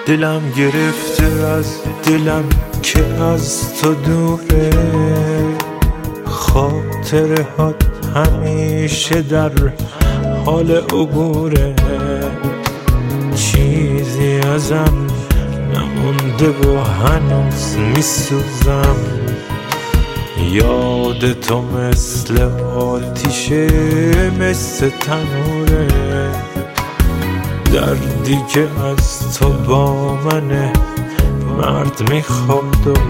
دلم گرفته از دلم که از تو دوره، خاطره هات همیشه در حال عبوره، چیزی ازم نمونده و هنوز میسوزم، یاد تو مثل آتیشه مثل تنوره، دردی که از تو با منه مرد میخواد و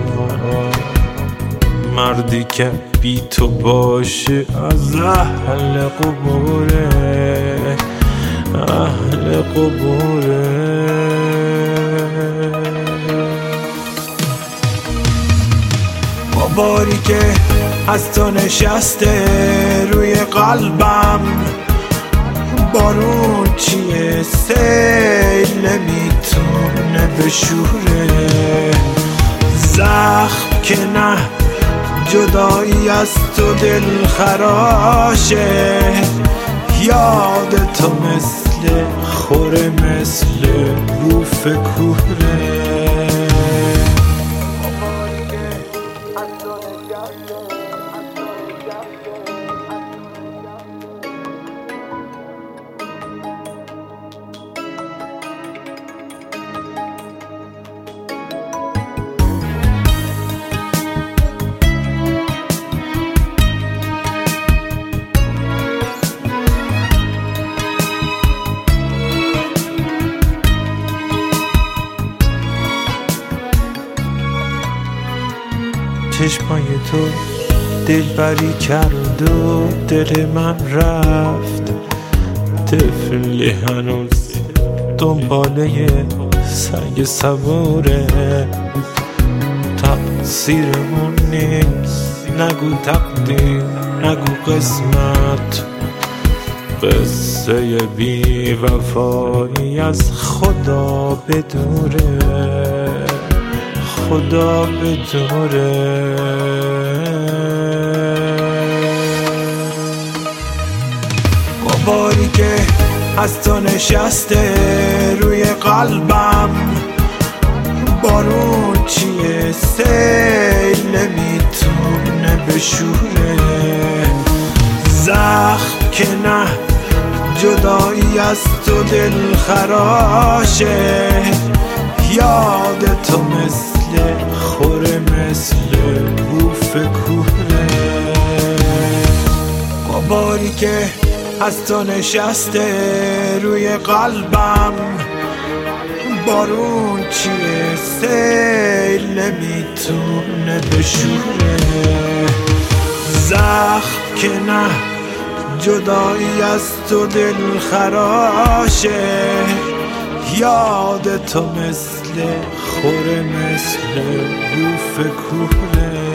مردی که بی تو باشه از اهل قبوره، اهل قبوره. باری که از تو نشسته روی قلبم، بارون چیه سیل نمیتونه بشوره، زخم که نه جدایی از تو دل خراشه، یاد تو مثل خوره مثل بوف کوره. چشمای تو دلبری کرد و دل من رفت، طفلی هنوز دنباله سگ صبوره، تقصیرمون نیست نگو تقدیر نگو قسمت، قصه بی وفایی از خدا بدوره، خدا بدوره. باری که از تو نشسته روی قلبم، بارون چیه سیل نمیتونه بشوره، زخم که نه جدایی از تو دل خراشه، یاد تو مثل خوره مثل بوف کوره، باری که از تو نشسته روی قلبم، بارون چیه سیل نمیتونه بشوره، زخم که نه جدایی از تو دل خراشه، یاد تو مثل خوره مثل بوف کوره.